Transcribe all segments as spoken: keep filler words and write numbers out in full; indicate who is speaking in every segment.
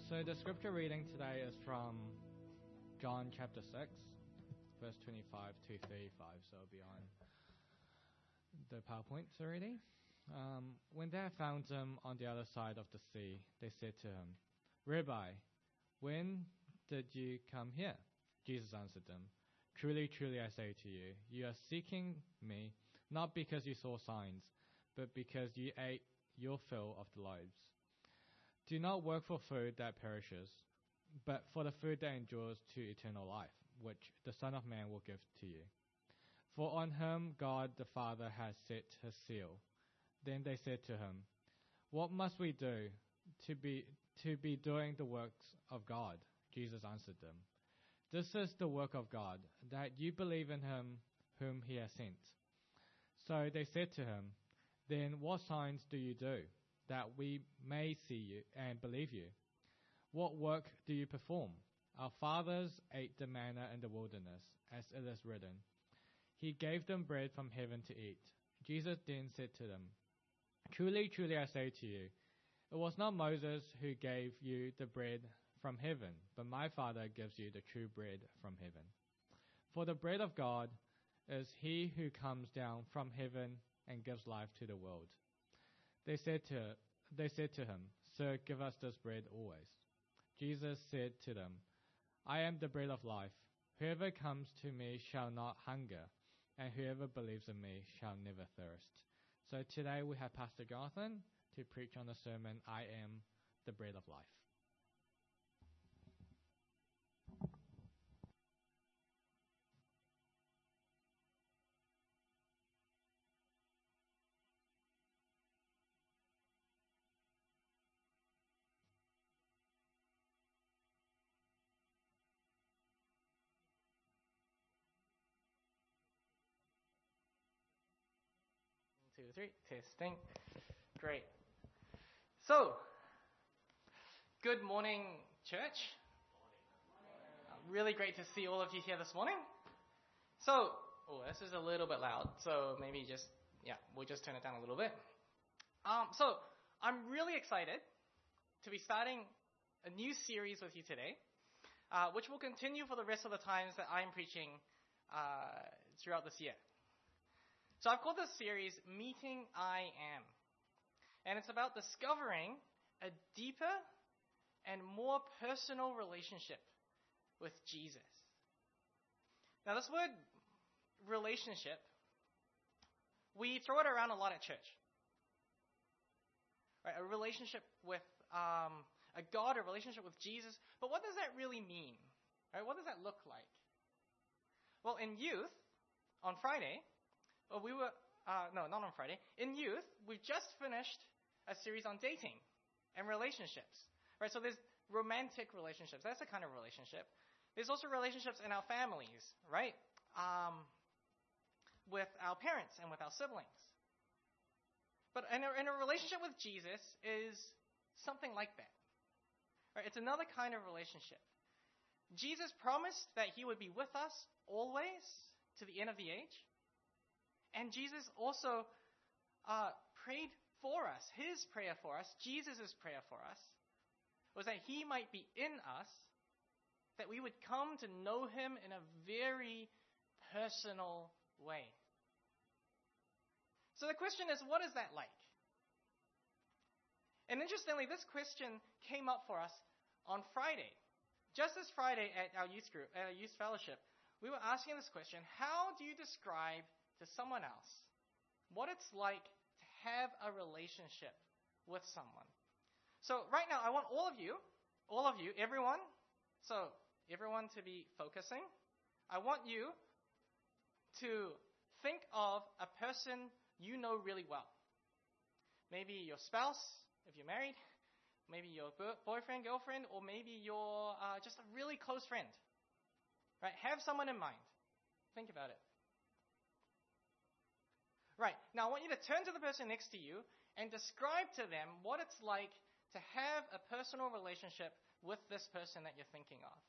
Speaker 1: So the scripture reading today is from John chapter six, verse twenty-five to thirty-five. So it'll be on the PowerPoint already. Um, when they had found him on the other side of the sea, they said to him, "Rabbi, when did you come here?" Jesus answered them, "Truly, truly, I say to you, you are seeking me, not because you saw signs, but because you ate your fill of the loaves. Do not work for food that perishes, but for the food that endures to eternal life, which the Son of Man will give to you. For on him God the Father has set his seal." Then they said to him, "What must we do to be to be doing the works of God?" Jesus answered them, "This is the work of God, that you believe in him whom he has sent." So they said to him, "Then what signs do you do, that we may see you and believe you? What work do you perform? Our fathers ate the manna in the wilderness, as it is written, 'He gave them bread from heaven to eat.'" Jesus then said to them, "Truly, truly, I say to you, it was not Moses who gave you the bread from heaven, but my Father gives you the true bread from heaven. For the bread of God is he who comes down from heaven and gives life to the world." They said to, they said to him, "Sir, give us this bread always." Jesus said to them, "I am the bread of life. Whoever comes to me shall not hunger, and whoever believes in me shall never thirst." So today we have Pastor Jonathan to preach on the sermon, "I am the bread of life."
Speaker 2: Two, three, testing. Great. So, good morning, church. Uh, really great to see all of you here this morning. So, oh, this is a little bit loud, so maybe just, yeah, we'll just turn it down a little bit. Um, so, I'm really excited to be starting a new series with you today, uh, which will continue for the rest of the times that I'm preaching uh, throughout this year. So I've called this series Meeting I Am. And it's about discovering a deeper and more personal relationship with Jesus. Now this word relationship, we throw it around a lot at church. Right? A relationship with um, a God, a relationship with Jesus. But what does that really mean? Right? What does that look like? Well, in youth, on Friday, Well, we were, uh, no, not on Friday. In youth, we've just finished a series on dating and relationships, right? So there's romantic relationships. That's a kind of relationship. There's also relationships in our families, right? Um, with our parents and with our siblings. But in a, in a relationship with Jesus is something like that, right? It's another kind of relationship. Jesus promised that he would be with us always to the end of the age. And Jesus also uh, prayed for us. His prayer for us, Jesus' prayer for us, was that he might be in us, that we would come to know him in a very personal way. So the question is, what is that like? And interestingly, this question came up for us on Friday. Just this Friday at our youth group, at our youth fellowship, we were asking this question: how do you describe to someone else what it's like to have a relationship with someone? So right now, I want all of you, all of you, everyone, so everyone to be focusing. I want you to think of a person you know really well. Maybe your spouse, if you're married, maybe your boyfriend, girlfriend, or maybe your uh, just a really close friend. Right? Have someone in mind. Think about it. Right, now I want you to turn to the person next to you and describe to them what it's like to have a personal relationship with this person that you're thinking of.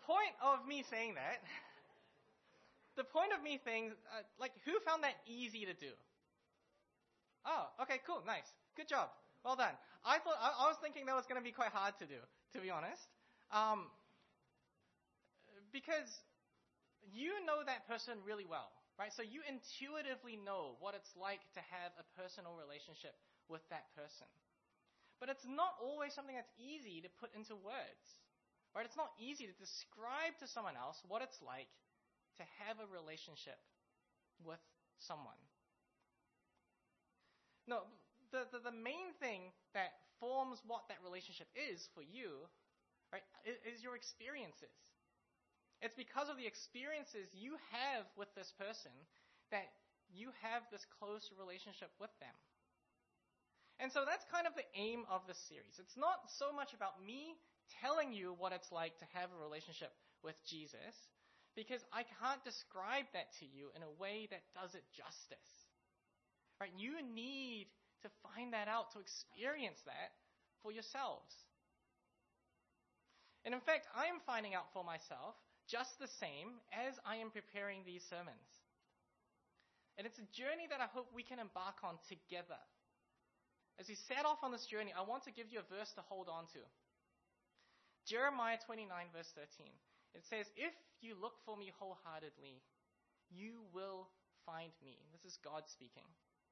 Speaker 2: point of me saying that, the point of me saying, uh, like, who found that easy to do? Oh, okay, cool, nice. Good job. Well done. I thought, I, I was thinking that was going to be quite hard to do, to be honest. Um, because you know that person really well, right? So you intuitively know what it's like to have a personal relationship with that person. But it's not always something that's easy to put into words, right? It's not easy to describe to someone else what it's like to have a relationship with someone. No, the, the, the main thing that forms what that relationship is for you, right, is, is your experiences. It's because of the experiences you have with this person that you have this close relationship with them. And so that's kind of the aim of this series. It's not so much about me telling you what it's like to have a relationship with Jesus, because I can't describe that to you in a way that does it justice. Right? You need to find that out, to experience that for yourselves. And in fact, I am finding out for myself just the same as I am preparing these sermons. And it's a journey that I hope we can embark on together. As we set off on this journey, I want to give you a verse to hold on to. Jeremiah twenty-nine, verse thirteen. It says, "If you look for me wholeheartedly, you will find me." This is God speaking.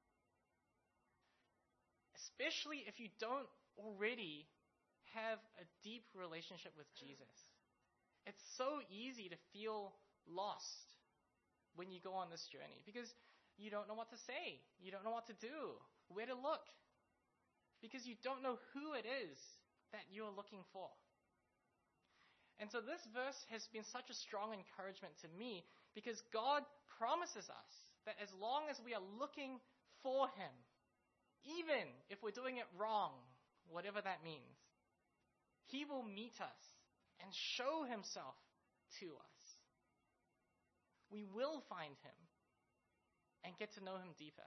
Speaker 2: Especially if you don't already have a deep relationship with Jesus. It's so easy to feel lost when you go on this journey because you don't know what to say. You don't know what to do, where to look, because you don't know who it is that you're looking for. And so this verse has been such a strong encouragement to me because God promises us that as long as we are looking for Him, even if we're doing it wrong, whatever that means, He will meet us and show Himself to us. We will find Him and get to know Him deeper.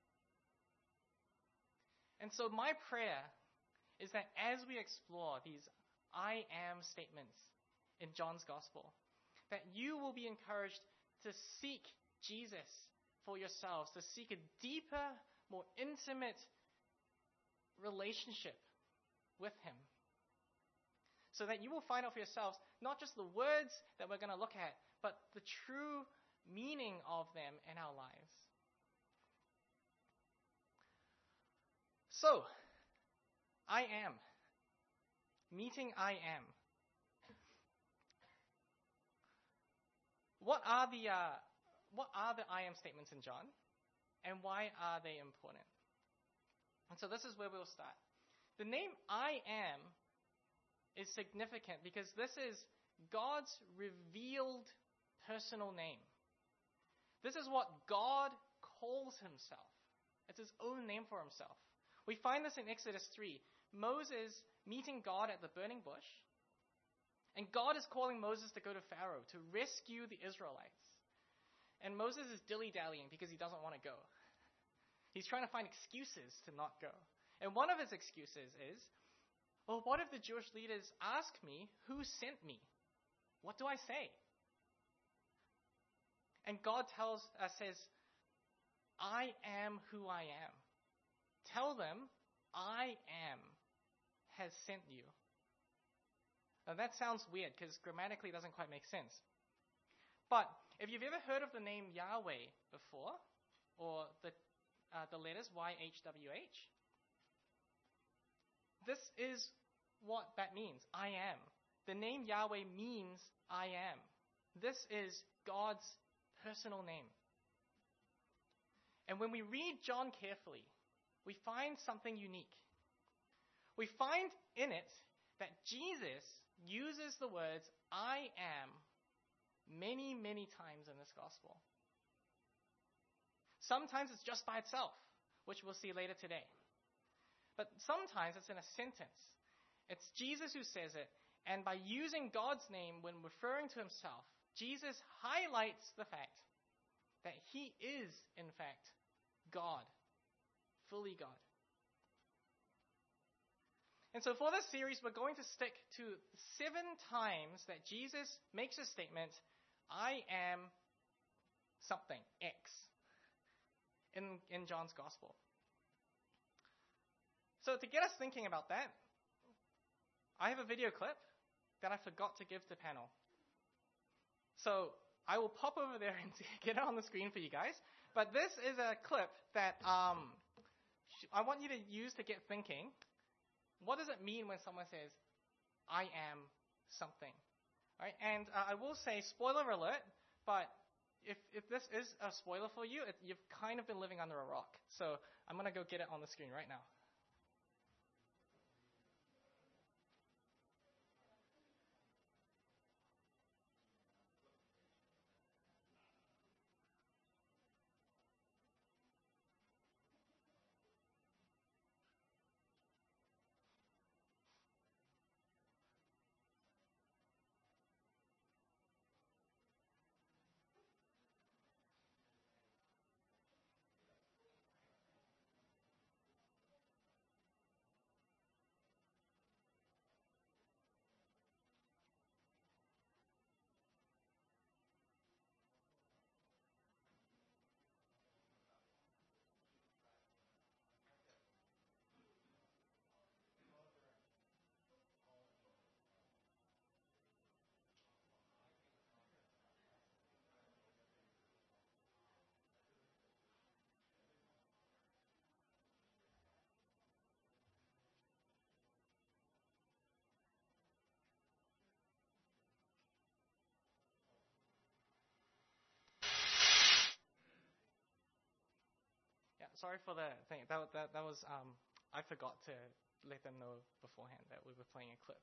Speaker 2: And so my prayer is that as we explore these I am statements in John's Gospel, that you will be encouraged to seek Jesus for yourselves, to seek a deeper, more intimate relationship with Him, so that you will find out for yourselves not just the words that we're going to look at, but the true meaning of them in our lives. So, I am. Meeting I am. What are the uh, what are the I am statements in John, and why are they important? And so this is where we'll start. The name I am is significant because this is God's revealed personal name. This is what God calls Himself. It's His own name for Himself. We find this in Exodus three. Moses meeting God at the burning bush. And God is calling Moses to go to Pharaoh to rescue the Israelites. And Moses is dilly-dallying because he doesn't want to go. He's trying to find excuses to not go. And one of his excuses is, well, what if the Jewish leaders ask me who sent me? What do I say? And God tells us, uh, says, I am who I am. Tell them, I am has sent you. Now that sounds weird because grammatically it doesn't quite make sense. But if you've ever heard of the name Yahweh before, or the uh, the letters Y H W H, this is what that means. I am. The name Yahweh means I am. This is God's personal name. And when we read John carefully, we find something unique. We find in it that Jesus uses the words I am many, many times in this gospel. Sometimes it's just by itself, which we'll see later today. But sometimes it's in a sentence. It's Jesus who says it, and by using God's name when referring to Himself, Jesus highlights the fact that He is, in fact, God, fully God. And so for this series, we're going to stick to seven times that Jesus makes a statement, I am something, X, in, in John's Gospel. So to get us thinking about that, I have a video clip that I forgot to give to panel. So I will pop over there and get it on the screen for you guys. But this is a clip that um, I want you to use to get thinking. What does it mean when someone says, I am something? Right? And uh, I will say, spoiler alert, but if, if this is a spoiler for you, it, you've kind of been living under a rock. So I'm going to go get it on the screen right now. Yeah, sorry for the thing. That, that, that was, um, I forgot to let them know beforehand that we were playing a clip.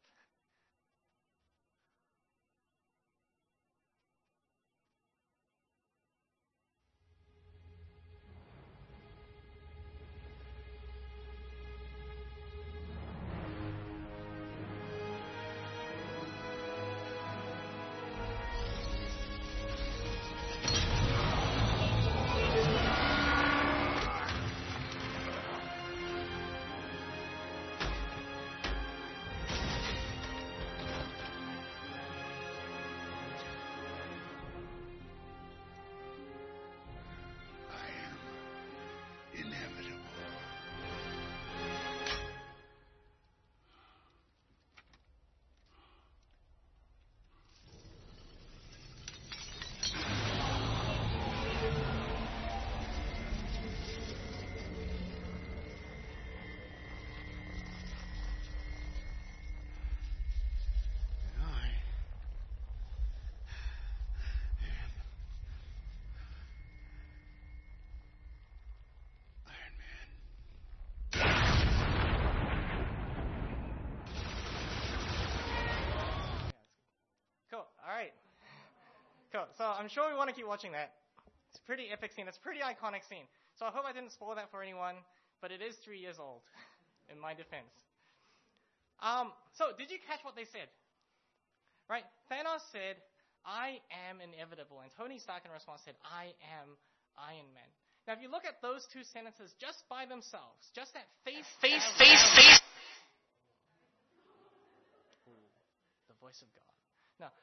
Speaker 2: Cool. So I'm sure we want to keep watching that. It's a pretty epic scene. It's a pretty iconic scene. So I hope I didn't spoil that for anyone, but it is three years old, in my defense. Um, so did you catch what they said? Right? Thanos said, I am inevitable. And Tony Stark in response said, I am Iron Man. Now, if you look at those two sentences just by themselves, just that face, face, face, face. Ooh, the voice of God. No.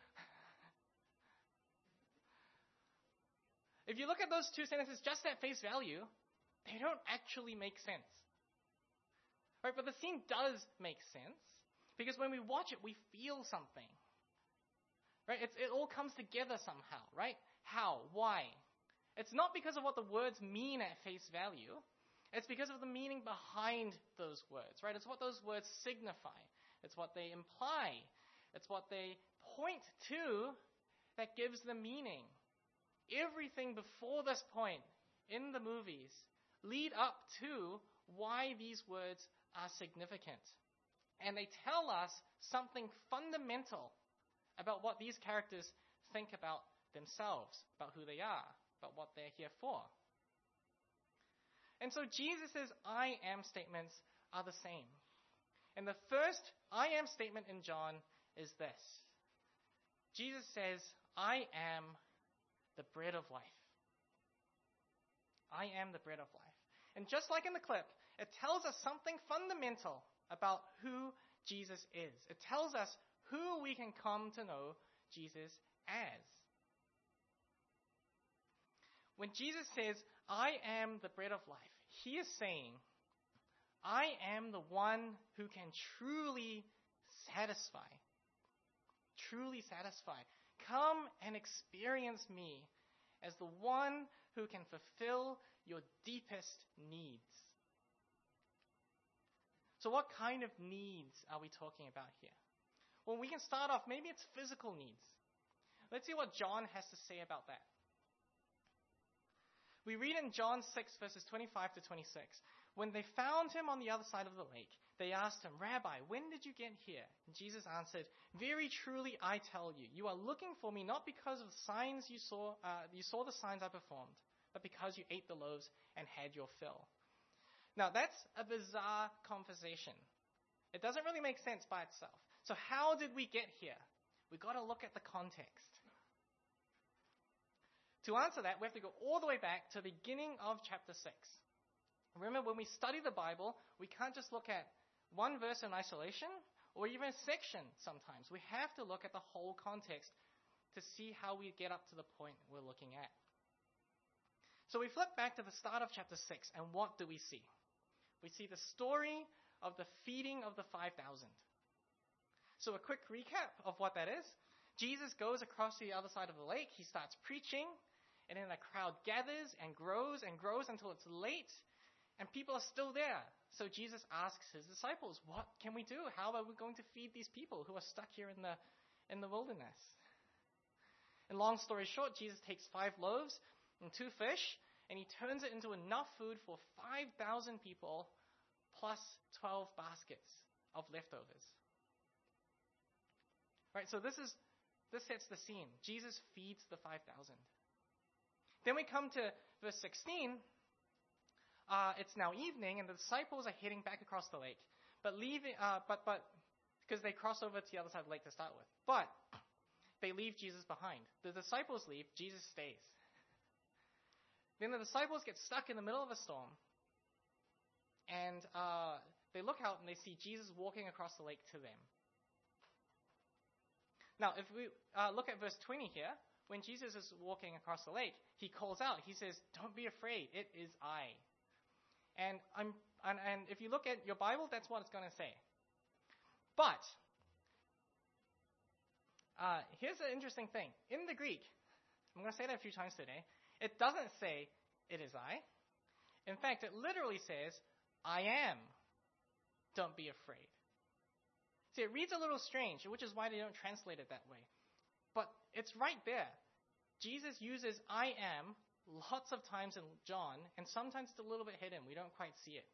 Speaker 2: If you look at those two sentences just at face value, they don't actually make sense. Right? But the scene does make sense because when we watch it, we feel something. Right? It's, it all comes together somehow, right? How? Why? It's not because of what the words mean at face value. It's because of the meaning behind those words, right? It's what those words signify. It's what they imply. It's what they point to that gives the meaning. Everything before this point in the movies lead up to why these words are significant. And they tell us something fundamental about what these characters think about themselves, about who they are, about what they're here for. And so Jesus' I am statements are the same. And the first I am statement in John is this. Jesus says, I am the bread of life. I am the bread of life. And just like in the clip, it tells us something fundamental about who Jesus is. It tells us who we can come to know Jesus as. When Jesus says, I am the bread of life, he is saying, I am the one who can truly satisfy. Truly satisfy. Come and experience me as the one who can fulfill your deepest needs. So what kind of needs are we talking about here? Well, we can start off, maybe it's physical needs. Let's see what John has to say about that. We read in John six, verses twenty-five to twenty-six. When they found him on the other side of the lake, they asked him, Rabbi, when did you get here? And Jesus answered, very truly I tell you, you are looking for me not because of the signs you saw, uh, you saw the signs I performed, but because you ate the loaves and had your fill. Now that's a bizarre conversation. It doesn't really make sense by itself. So how did we get here? We've got to look at the context. To answer that, we have to go all the way back to the beginning of chapter six. Remember, when we study the Bible, we can't just look at one verse in isolation or even a section sometimes. We have to look at the whole context to see how we get up to the point we're looking at. So we flip back to the start of chapter six, and what do we see? We see the story of the feeding of the five thousand. So a quick recap of what that is. Jesus goes across to the other side of the lake. He starts preaching, and then a crowd gathers and grows and grows until it's late, and people are still there. So Jesus asks his disciples, what can we do? How are we going to feed these people who are stuck here in the, in the wilderness? And long story short, Jesus takes five loaves and two fish, and he turns it into enough food for five thousand people plus twelve baskets of leftovers. Right, so this is this sets the scene. Jesus feeds the five thousand. Then we come to verse sixteen. Uh, it's now evening, and the disciples are heading back across the lake, but leaving, uh, but but because they cross over to the other side of the lake to start with. But they leave Jesus behind. The disciples leave. Jesus stays. Then the disciples get stuck in the middle of a storm, and uh, they look out and they see Jesus walking across the lake to them. Now, if we uh, look at verse twenty here, when Jesus is walking across the lake, he calls out. He says, "Don't be afraid. It is I." And I'm and, and if you look at your Bible, that's what it's going to say. But uh, here's an interesting thing. In the Greek, I'm going to say that a few times today. It doesn't say, "It is I." In fact, it literally says, "I am. Don't be afraid." See, it reads a little strange, which is why they don't translate it that way. But it's right there. Jesus uses "I am" lots of times in John, and sometimes it's a little bit hidden. We don't quite see it.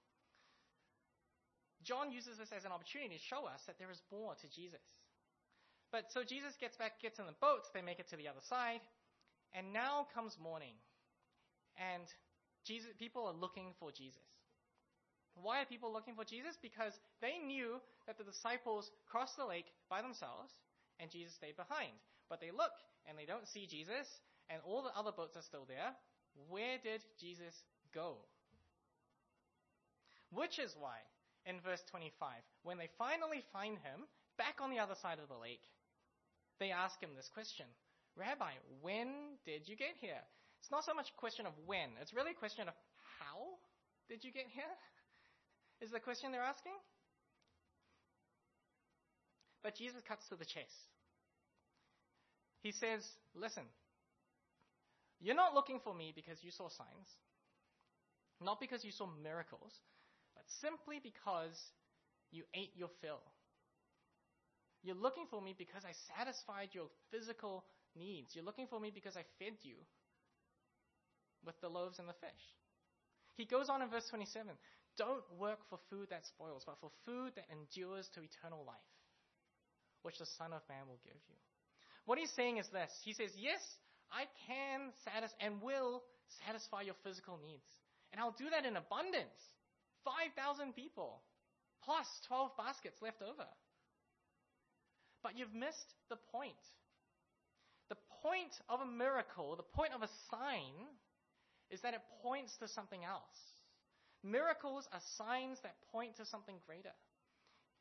Speaker 2: John uses this as an opportunity to show us that there is more to Jesus. But so Jesus gets back, gets in the boat, they make it to the other side, and now comes morning. And Jesus, people are looking for Jesus. Why are people looking for Jesus? Because they knew that the disciples crossed the lake by themselves and Jesus stayed behind. But they look and they don't see Jesus and all the other boats are still there. Where did Jesus go? Which is why in verse twenty-five, when they finally find him back on the other side of the lake, they ask him this question. Rabbi, when did you get here? It's not so much a question of when. It's really a question of how did you get here? Is the question they're asking? But Jesus cuts to the chase. He says, listen, you're not looking for me because you saw signs, not because you saw miracles, but simply because you ate your fill. You're looking for me because I satisfied your physical needs. You're looking for me because I fed you with the loaves and the fish. He goes on in verse twenty-seven. Don't work for food that spoils, but for food that endures to eternal life, which the Son of Man will give you. What he's saying is this. He says, yes, I can satisfy and will satisfy your physical needs. And I'll do that in abundance. five thousand people, plus twelve baskets left over. But you've missed the point. The point of a miracle, the point of a sign, is that it points to something else. Miracles are signs that point to something greater.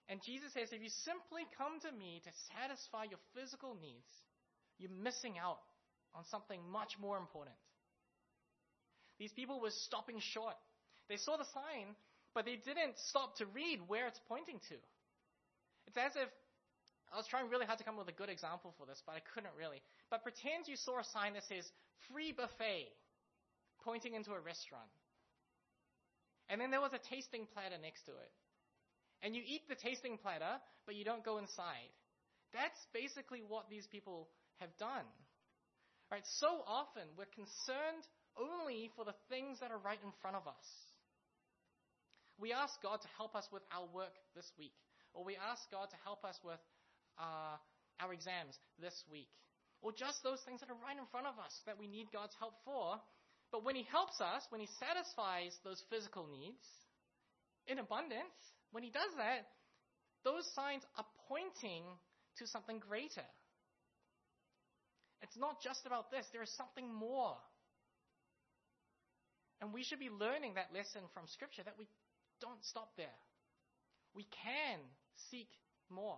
Speaker 2: And Jesus says, if you simply come to me to satisfy your physical needs, you're missing out on something much more important. These people were stopping short. They saw the sign, but they didn't stop to read where it's pointing to. It's as if, I was trying really hard to come up with a good example for this, but I couldn't really. But pretend you saw a sign that says, free buffet, pointing into a restaurant. And then there was a tasting platter next to it. And you eat the tasting platter, but you don't go inside. That's basically what these people have done. Right? So often we're concerned only for the things that are right in front of us. We ask God to help us with our work this week. Or we ask God to help us with uh, our exams this week. Or just those things that are right in front of us that we need God's help for. But when He helps us, when He satisfies those physical needs in abundance, when He does that, those signs are pointing to something greater. It's not just about this. There is something more. And we should be learning that lesson from Scripture, that we don't stop there. We can seek more.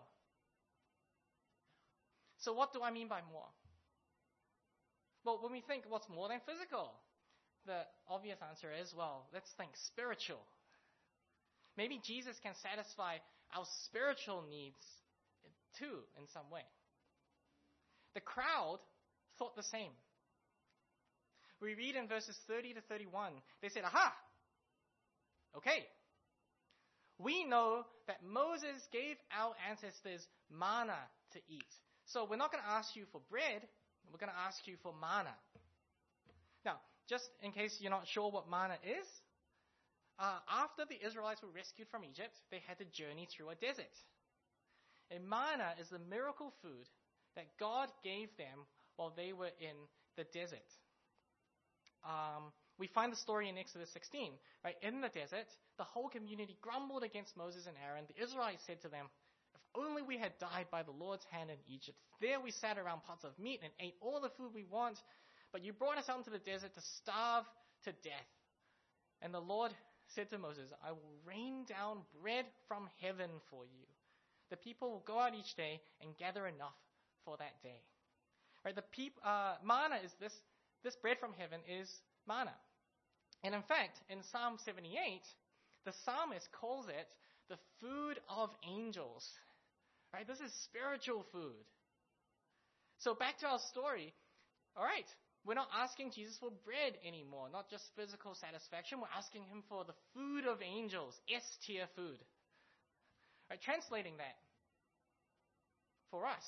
Speaker 2: So what do I mean by more? Well, when we think what's more than physical, the obvious answer is, well, let's think spiritual. Maybe Jesus can satisfy our spiritual needs too in some way. The crowd thought the same. We read in verses thirty to thirty-one, they said, aha, okay, we know that Moses gave our ancestors manna to eat. So we're not going to ask you for bread, we're going to ask you for manna. Now, just in case you're not sure what manna is, uh, after the Israelites were rescued from Egypt, they had to journey through a desert. And manna is the miracle food that God gave them while they were in the desert. Um, we find the story in Exodus sixteen. Right? In the desert, the whole community grumbled against Moses and Aaron. The Israelites said to them, if only we had died by the Lord's hand in Egypt. There we sat around pots of meat and ate all the food we want, but you brought us out into the desert to starve to death. And the Lord said to Moses, I will rain down bread from heaven for you. The people will go out each day and gather enough for that day. Right? The peop, uh, manna is this, this bread from heaven is manna. And in fact, in Psalm seventy-eight, the psalmist calls it the food of angels. Right? This is spiritual food. So back to our story. All right, we're not asking Jesus for bread anymore, not just physical satisfaction. We're asking Him for the food of angels, S-tier food. Right? Translating that for us,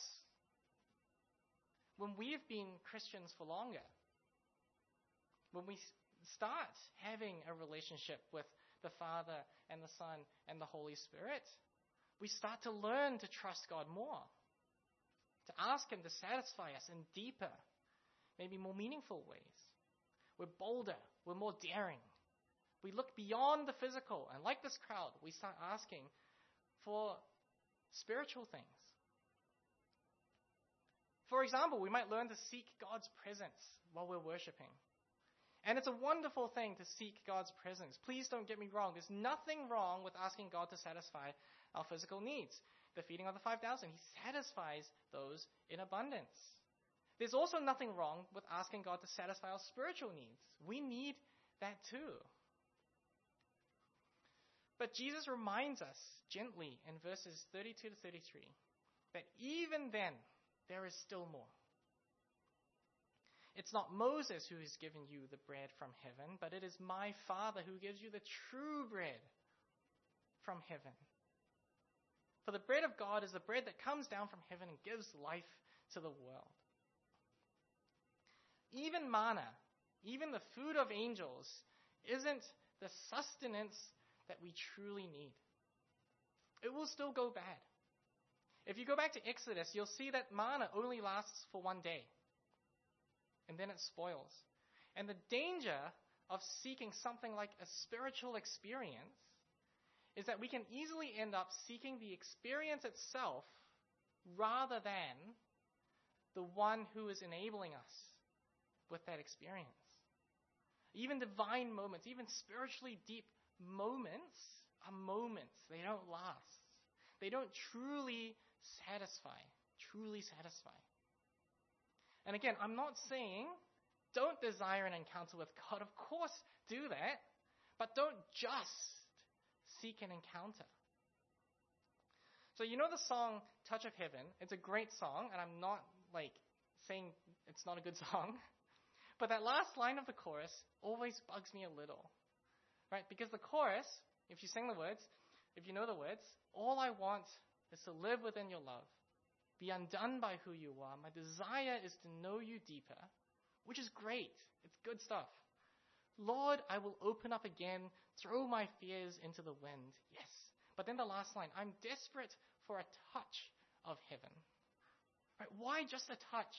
Speaker 2: when we've been Christians for longer, when we start having a relationship with the Father and the Son and the Holy Spirit, we start to learn to trust God more, to ask Him to satisfy us in deeper, maybe more meaningful ways. We're bolder, we're more daring. We look beyond the physical, and like this crowd, we start asking for spiritual things. For example, we might learn to seek God's presence while we're worshiping. And it's a wonderful thing to seek God's presence. Please don't get me wrong. There's nothing wrong with asking God to satisfy our physical needs. The feeding of the five thousand, He satisfies those in abundance. There's also nothing wrong with asking God to satisfy our spiritual needs. We need that too. But Jesus reminds us gently in verses thirty-two to thirty-three that even then, there is still more. It's not Moses who has given you the bread from heaven, but it is my Father who gives you the true bread from heaven. For the bread of God is the bread that comes down from heaven and gives life to the world. Even manna, even the food of angels, isn't the sustenance that we truly need. It will still go bad. If you go back to Exodus, you'll see that manna only lasts for one day. And then it spoils. And the danger of seeking something like a spiritual experience is that we can easily end up seeking the experience itself rather than the one who is enabling us with that experience. Even divine moments, even spiritually deep moments are moments. They don't last. they don't truly satisfy, truly satisfy. And again, I'm not saying don't desire an encounter with God. Of course, do that. But don't just seek an encounter. So you know the song Touch of Heaven? It's a great song, and I'm not like saying it's not a good song. But that last line of the chorus always bugs me a little. Right? Because the chorus, if you sing the words, if you know the words, all I want is to live within your love, be undone by who you are. My desire is to know you deeper, which is great. It's good stuff. Lord, I will open up again, throw my fears into the wind. Yes. But then the last line, I'm desperate for a touch of heaven. Right? Why just a touch?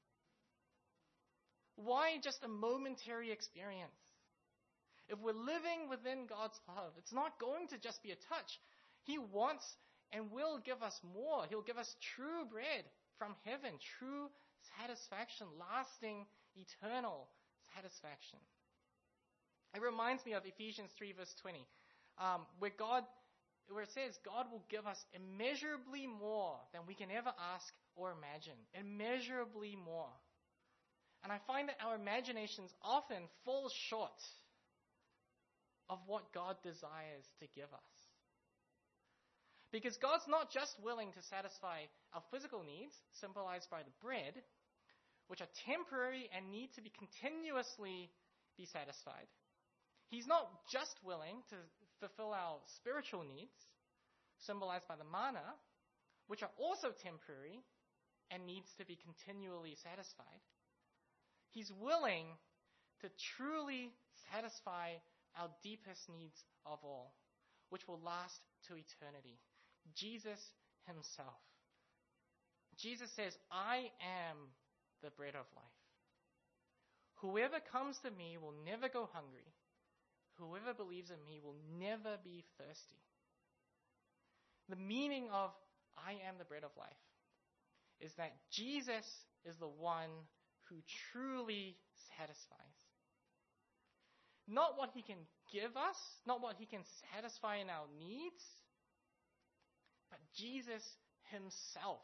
Speaker 2: Why just a momentary experience? If we're living within God's love, it's not going to just be a touch. He wants and will give us more. He'll give us true bread from heaven, true satisfaction, lasting, eternal satisfaction. It reminds me of Ephesians three verse twenty, um, where God, where it says God will give us immeasurably more than we can ever ask or imagine. Immeasurably more. And I find that our imaginations often fall short of what God desires to give us. Because God's not just willing to satisfy our physical needs, symbolized by the bread, which are temporary and need to be continuously be satisfied. He's not just willing to fulfill our spiritual needs, symbolized by the manna, which are also temporary and needs to be continually satisfied. He's willing to truly satisfy our deepest needs of all, which will last to eternity. Jesus himself. Jesus says, I am the bread of life. Whoever comes to me will never go hungry. Whoever believes in me will never be thirsty. The meaning of I am the bread of life is that Jesus is the one who truly satisfies. Not what he can give us, not what he can satisfy in our needs, but Jesus himself.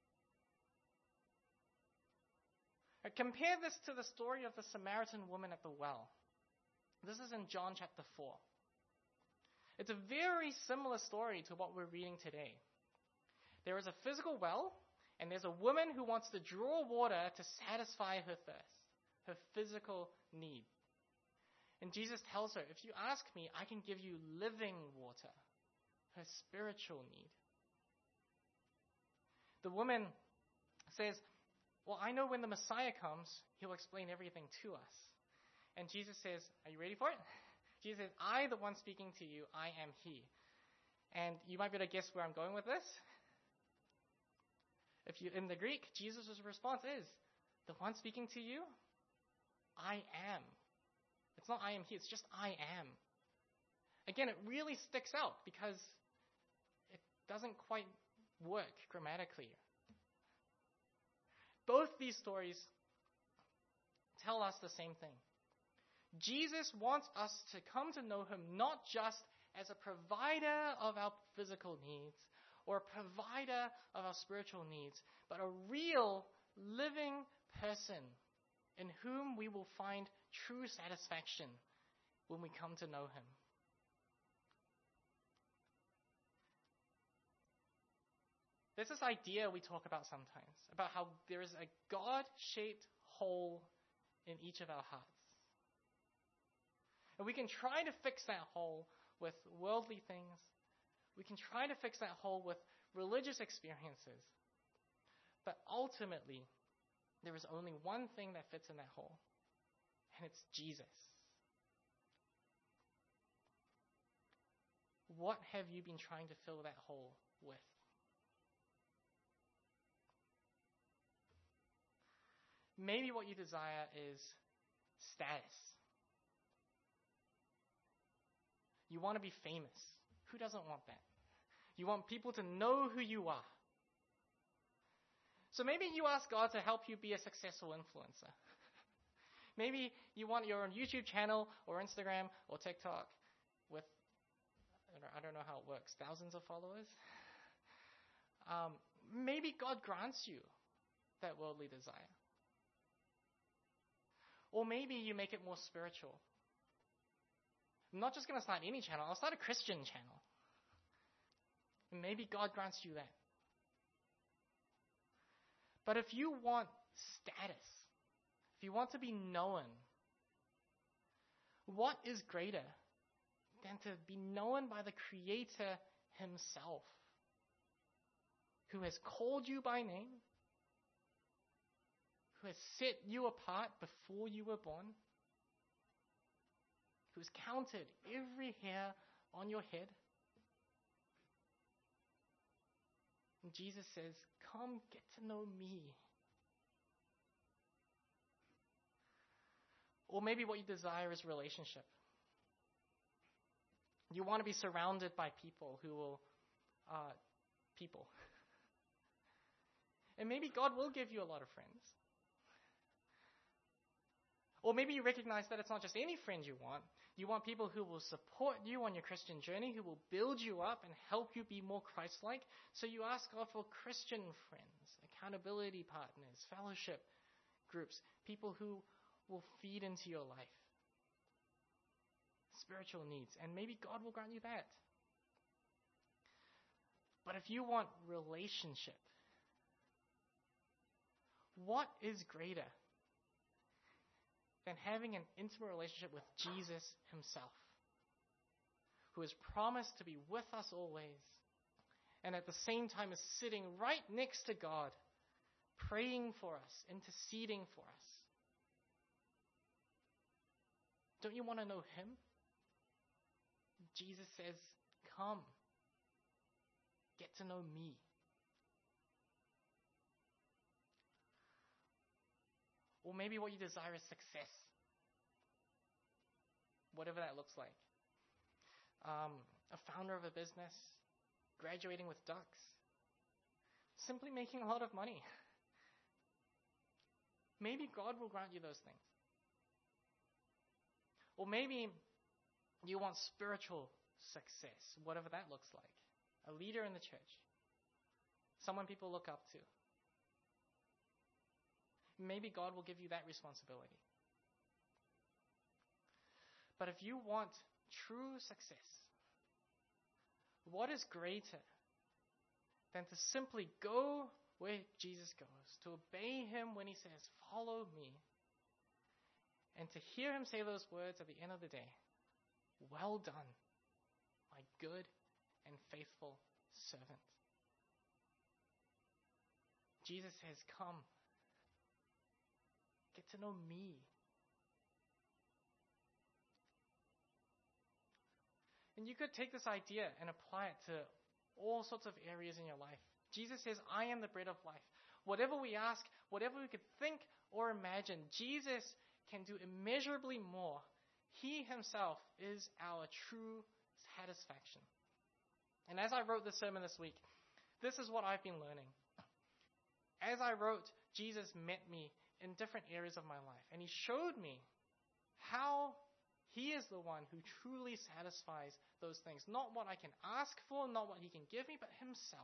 Speaker 2: Now, compare this to the story of the Samaritan woman at the well. This is in John chapter four. It's a very similar story to what we're reading today. There is a physical well, and there's a woman who wants to draw water to satisfy her thirst, her physical need. And Jesus tells her, if you ask me, I can give you living water, her spiritual need. The woman says, well, I know when the Messiah comes, he'll explain everything to us. And Jesus says, are you ready for it? Jesus says, I, the one speaking to you, I am he. And you might be able to guess where I'm going with this. If you, in the Greek, Jesus' response is, the one speaking to you, I am. It's not I am he, it's just I am. Again, it really sticks out because it doesn't quite work grammatically. Both these stories tell us the same thing. Jesus wants us to come to know him not just as a provider of our physical needs or a provider of our spiritual needs, but a real living person in whom we will find true satisfaction when we come to know him. There's this idea we talk about sometimes, about how there is a God-shaped hole in each of our hearts. And we can try to fix that hole with worldly things. We can try to fix that hole with religious experiences. But ultimately, there is only one thing that fits in that hole, and it's Jesus. What have you been trying to fill that hole with? Maybe what you desire is status. You want to be famous. Who doesn't want that? You want people to know who you are. So maybe you ask God to help you be a successful influencer. Maybe you want your own YouTube channel or Instagram or TikTok with, I don't know how it works, thousands of followers. um, maybe God grants you that worldly desire. Or maybe you make it more spiritual. I'm not just going to start any channel, I'll start a Christian channel. And maybe God grants you that. But if you want status, if you want to be known, what is greater than to be known by the Creator himself, who has called you by name, who has set you apart before you were born, who has counted every hair on your head? And Jesus says, come get to know me. Or maybe what you desire is relationship. You want to be surrounded by people who will, uh, people. And maybe God will give you a lot of friends. Or maybe you recognize that it's not just any friend you want. You want people who will support you on your Christian journey, who will build you up and help you be more Christ-like. So you ask God for Christian friends, accountability partners, fellowship groups, people who will feed into your life. Spiritual needs. And maybe God will grant you that. But if you want relationship, what is greater than having an intimate relationship with Jesus himself, who has promised to be with us always, and at the same time is sitting right next to God, praying for us, interceding for us? Don't you want to know him? Jesus says, come, get to know me. Or maybe what you desire is success. Whatever that looks like. Um, a founder of a business, graduating with ducks, simply making a lot of money. Maybe God will grant you those things. Or maybe you want spiritual success, whatever that looks like. A leader in the church. Someone people look up to. Maybe God will give you that responsibility. But if you want true success, what is greater than to simply go where Jesus goes, to obey him when he says, follow me, and to hear him say those words at the end of the day, well done, my good and faithful servant. Jesus says, come. Get to know me. And you could take this idea and apply it to all sorts of areas in your life. Jesus says, I am the bread of life. Whatever we ask, whatever we could think or imagine, Jesus can do immeasurably more. He himself is our true satisfaction. And as I wrote this sermon this week, this is what I've been learning. As I wrote, Jesus met me in different areas of my life. And he showed me how he is the one who truly satisfies those things. Not what I can ask for, not what he can give me, but himself.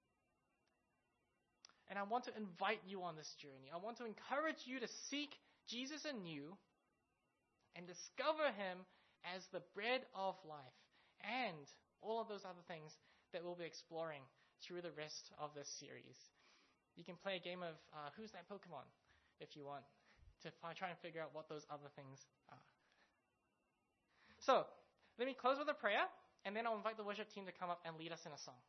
Speaker 2: And I want to invite you on this journey. I want to encourage you to seek Jesus anew and discover him as the bread of life and all of those other things that we'll be exploring through the rest of this series. You can play a game of uh, Who's That Pokemon? If you want to fi- try and figure out what those other things are. So, let me close with a prayer, and then I'll invite the worship team to come up and lead us in a song.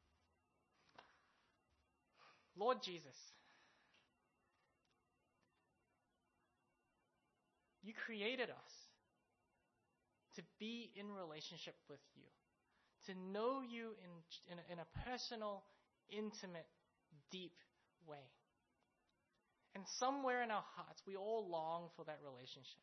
Speaker 2: Lord Jesus, you created us to be in relationship with you, to know you in, in, a, in a personal, intimate, deep way. And somewhere in our hearts, we all long for that relationship.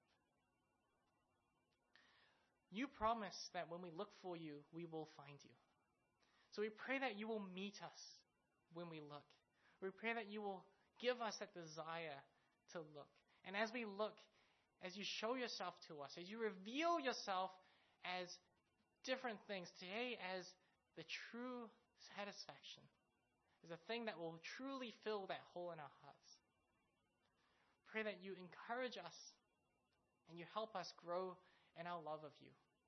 Speaker 2: You promise that when we look for you, we will find you. So we pray that you will meet us when we look. We pray that you will give us that desire to look. And as we look, as you show yourself to us, as you reveal yourself as different things, today as the true satisfaction, is a thing that will truly fill that hole in our hearts. Pray that you encourage us and you help us grow in our love of you.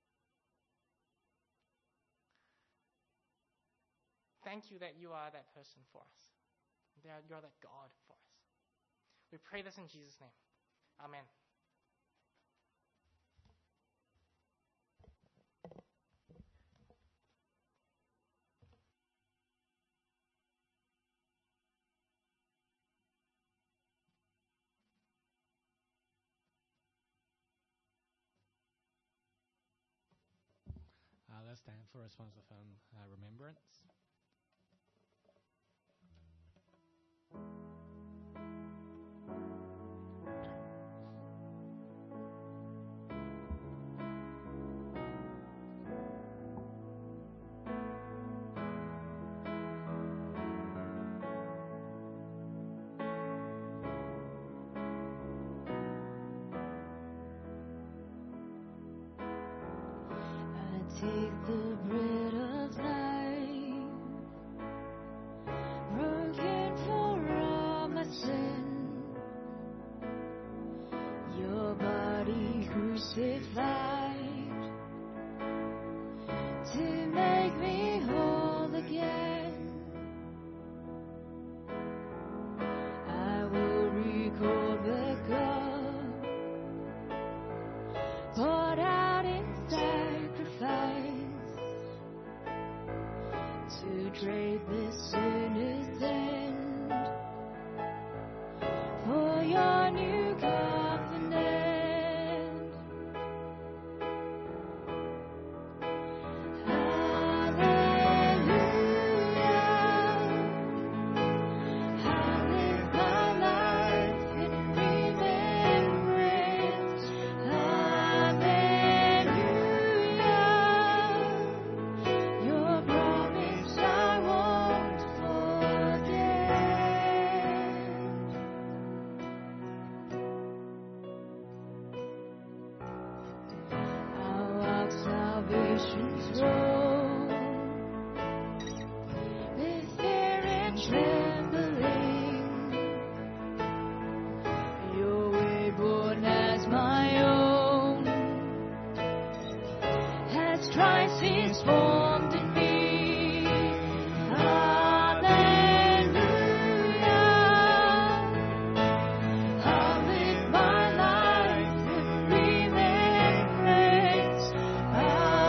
Speaker 2: Thank you that you are that person for us. That you're that God for us. We pray this in Jesus' name. Amen.
Speaker 1: Uh, let's stand for responsive um, uh, remembrance.
Speaker 3: Take the bread of life, broken for all my sin. Your body crucified to make me whole again. I will record the cup poured out in sacrifice to trade this sinner's end for your new covenant.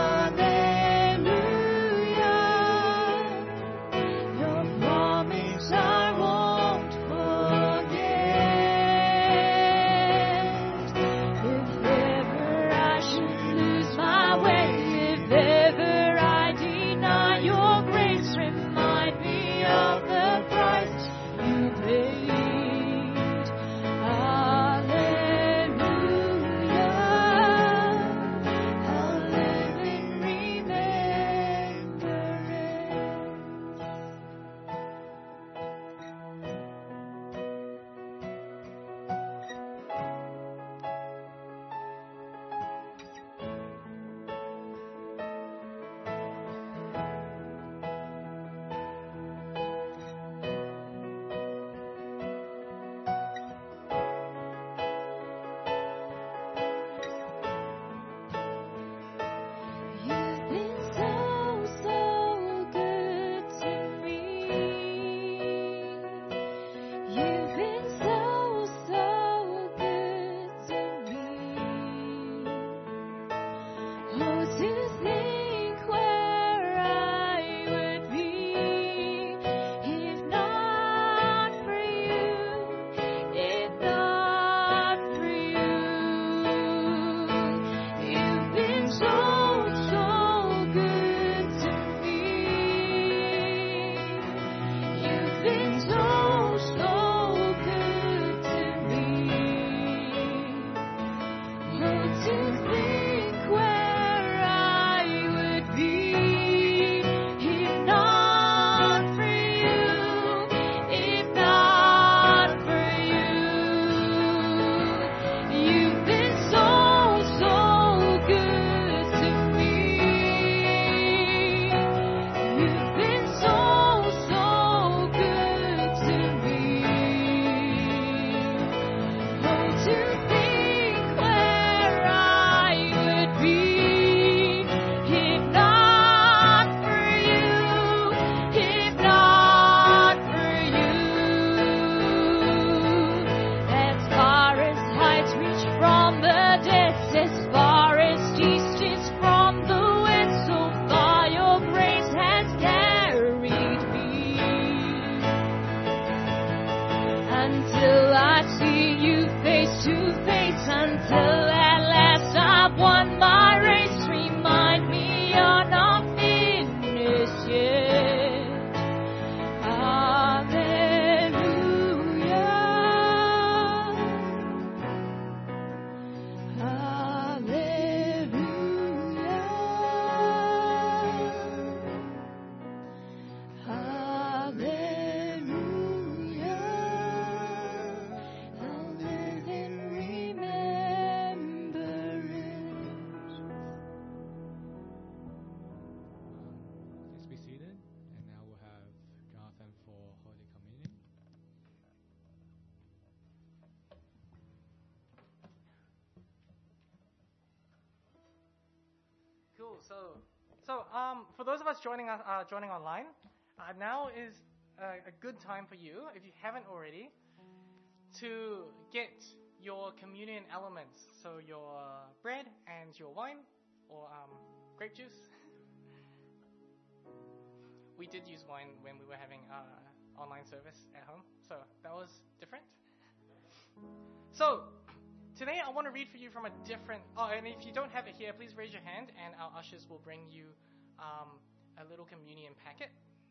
Speaker 3: Promise until I see you face to face, until at last I've won my race. Remind me you're not finished yet. Hallelujah. Hallelujah. Hallelujah. I'll live in remembrance.
Speaker 1: Please be seated, and now we'll have Jonathan for Holy Communion.
Speaker 2: Cool. So, so um, for those of us joining us uh, joining online, uh, now is a, a good time for you, if you haven't already, to get your communion elements. So your bread and your wine, or um, grape juice. We did use wine when we were having uh, online service at home, so that was different. So, today I want to read for you from a different... Oh, and if you don't have it here, please raise your hand and our ushers will bring you um, a little communion packet.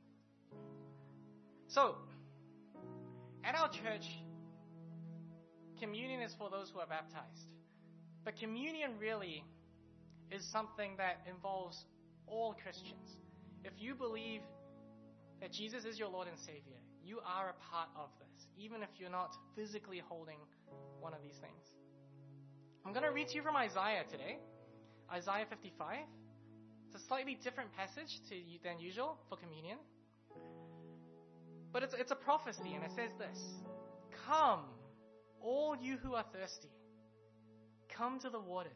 Speaker 2: So, at our church, communion is for those who are baptized. But communion really is something that involves all Christians. If you believe that Jesus is your Lord and Savior, you are a part of this, even if you're not physically holding one of these things. I'm going to read to you from Isaiah today, Isaiah fifty-five. It's a slightly different passage to, than usual for communion. But it's, it's a prophecy, and it says this: "Come, all you who are thirsty, come to the waters.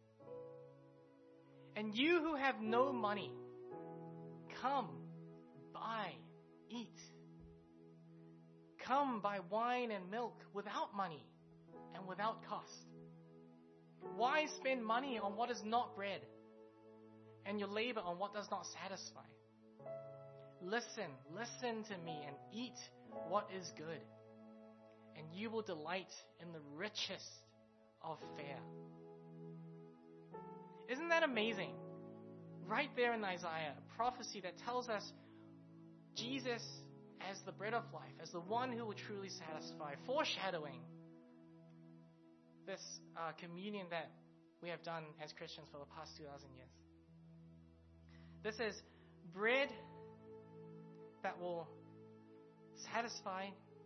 Speaker 2: And you who have no money, come, buy, eat. Come, buy wine and milk without money and without cost. Why spend money on what is not bread, and your labor on what does not satisfy? Listen, listen to me and eat what is good, and you will delight in the richest of fare." Isn't that amazing? Right there in Isaiah, a prophecy that tells us Jesus as the bread of life, as the one who will truly satisfy, foreshadowing this uh, communion that we have done as Christians for the past two thousand years. This is bread that will satisfy,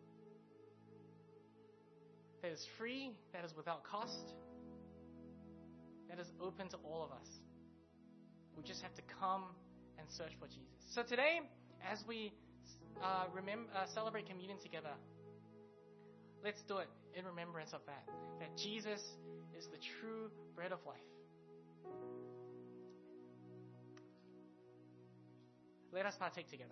Speaker 2: that is free, that is without cost, that is open to all of us. We just have to come and search for Jesus. So today, as we uh, remember, uh, celebrate communion together, let's do it in remembrance of that. That Jesus is the true bread of life. Let us partake together.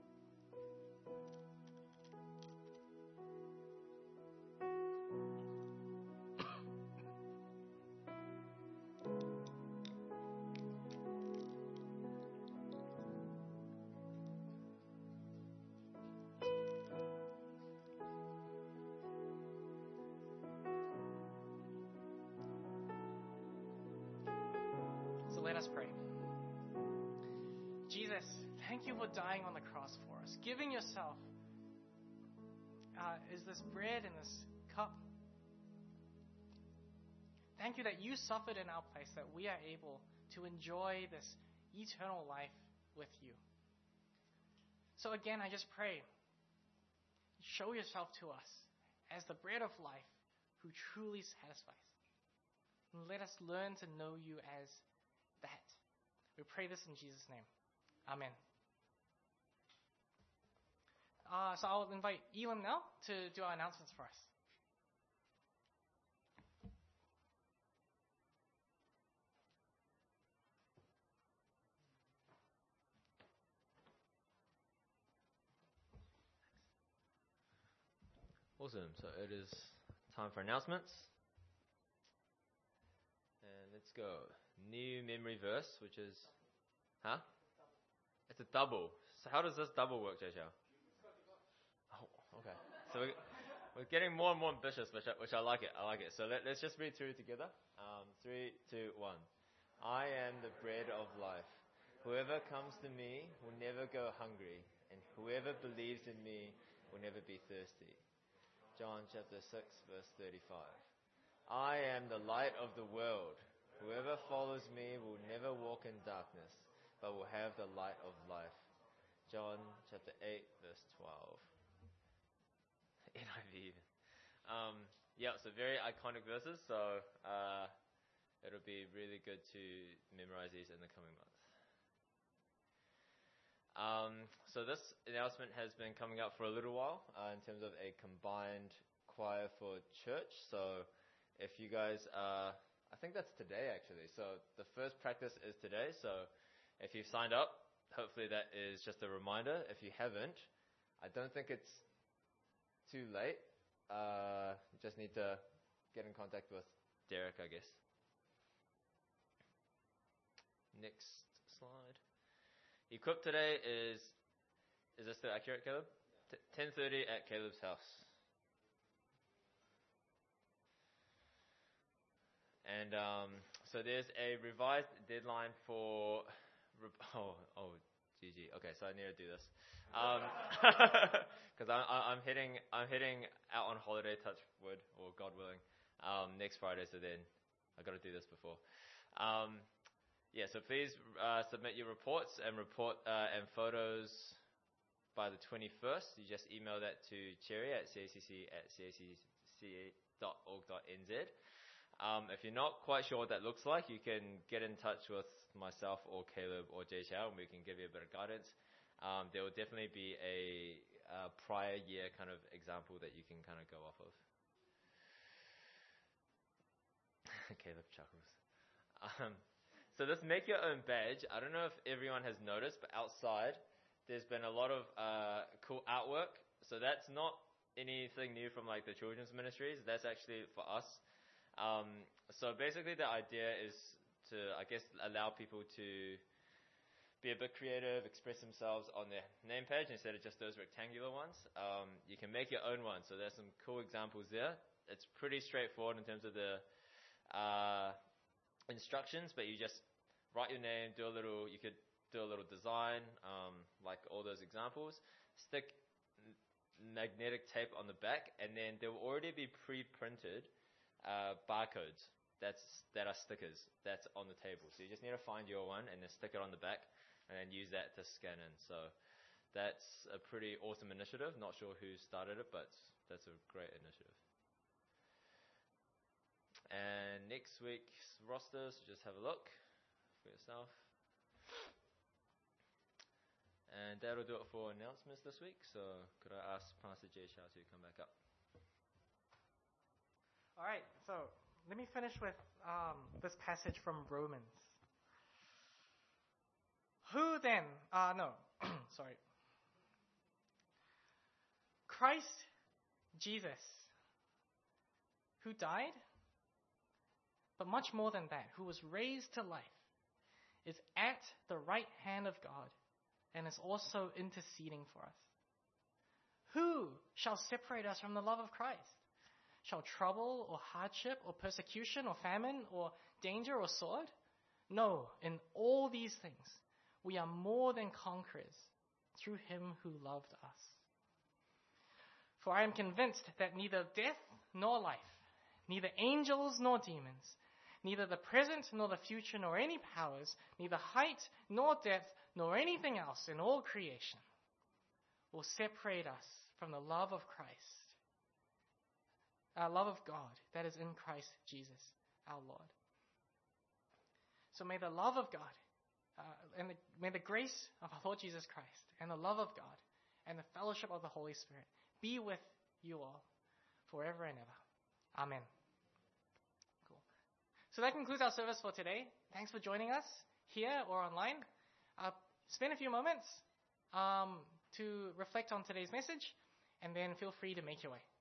Speaker 2: Let us pray. Jesus, thank you for dying on the cross for us, giving yourself uh, is this bread and this cup. Thank you that you suffered in our place, that we are able to enjoy this eternal life with you. So again, I just pray, show yourself to us as the bread of life who truly satisfies. And let us learn to know you as that. We pray this in Jesus' name. Amen. Uh, so I'll invite Elam now to do our announcements for us.
Speaker 4: Awesome. So it is time for announcements. And let's go. New memory verse, which is, huh? It's a double. So how does this double work, J J? Oh, okay. So we, We're getting more and more ambitious, which I, which I like it. I like it. So let, let's just read through together. Um, three, two, one. I am the bread of life. Whoever comes to me will never go hungry, and whoever believes in me will never be thirsty. John chapter six, verse thirty-five. I am the light of the world. Whoever follows me will never walk in darkness, but will have the light of life. John chapter eight, verse twelve. N I V even. Um, yeah, so very iconic verses, so uh, it'll be really good to memorize these in the coming months. Um, so this announcement has been coming up for a little while uh, in terms of a combined choir for church. So if you guys, uh, I think that's today actually. So the first practice is today. So if you've signed up, hopefully that is just a reminder. If you haven't, I don't think it's too late. Uh, just need to get in contact with Derek, I guess. Next slide. Equip today is, is this still accurate, Caleb? T- ten thirty at Caleb's house. And um, so there's a revised deadline for, re- oh, oh, G G. Okay, so I need to do this. Because um, I'm, I'm heading, I'm heading out on holiday, touch wood, or God willing, um, next Friday. So then I got to do this before. Um, yeah, so please uh, submit your reports and report uh, and photos by the twenty-first. You just email that to Cherry at C A C C at C A C C dot org dot N Z. Um, if you're not quite sure what that looks like, you can get in touch with myself or Caleb or Jay Chow, and we can give you a bit of guidance. Um, there will definitely be a, a prior year kind of example that you can kind of go off of. Caleb chuckles. Um, so this Make Your Own badge, I don't know if everyone has noticed, but outside there's been a lot of uh, cool artwork. So that's not anything new from like the children's ministries. That's actually for us. Um, so basically the idea is to, I guess, allow people to be a bit creative, express themselves on their name page instead of just those rectangular ones. Um, you can make your own one. So there's some cool examples there. It's pretty straightforward in terms of the uh, instructions, but you just write your name, do a little, you could do a little design, um, like all those examples, stick magnetic tape on the back, and then there will already be pre-printed uh, barcodes that's that are stickers that's on the table. So you just need to find your one and then stick it on the back and then use that to scan in. So that's a pretty awesome initiative. Not sure who started it, but that's a great initiative. And next week's roster, so just have a look for yourself. And that'll do it for announcements this week. So could I ask Pastor Jay Chow to come back up?
Speaker 2: All right, so let me finish with um, this passage from Romans. Who then, uh, no, sorry. Christ Jesus, who died, but much more than that, who was raised to life, is at the right hand of God and is also interceding for us. Who shall separate us from the love of Christ? Shall trouble or hardship or persecution or famine or danger or sword? No, in all these things we are more than conquerors through him who loved us. For I am convinced that neither death nor life, neither angels nor demons, neither the present nor the future nor any powers, neither height nor depth nor anything else in all creation will separate us from the love of Christ, our love of God that is in Christ Jesus, our Lord. So may the love of God, uh, and the, may the grace of our Lord Jesus Christ, and the love of God, and the fellowship of the Holy Spirit be with you all forever and ever. Amen. Cool. So that concludes our service for today. Thanks for joining us here or online. Uh, spend a few moments um, to reflect on today's message, and then feel free to make your way.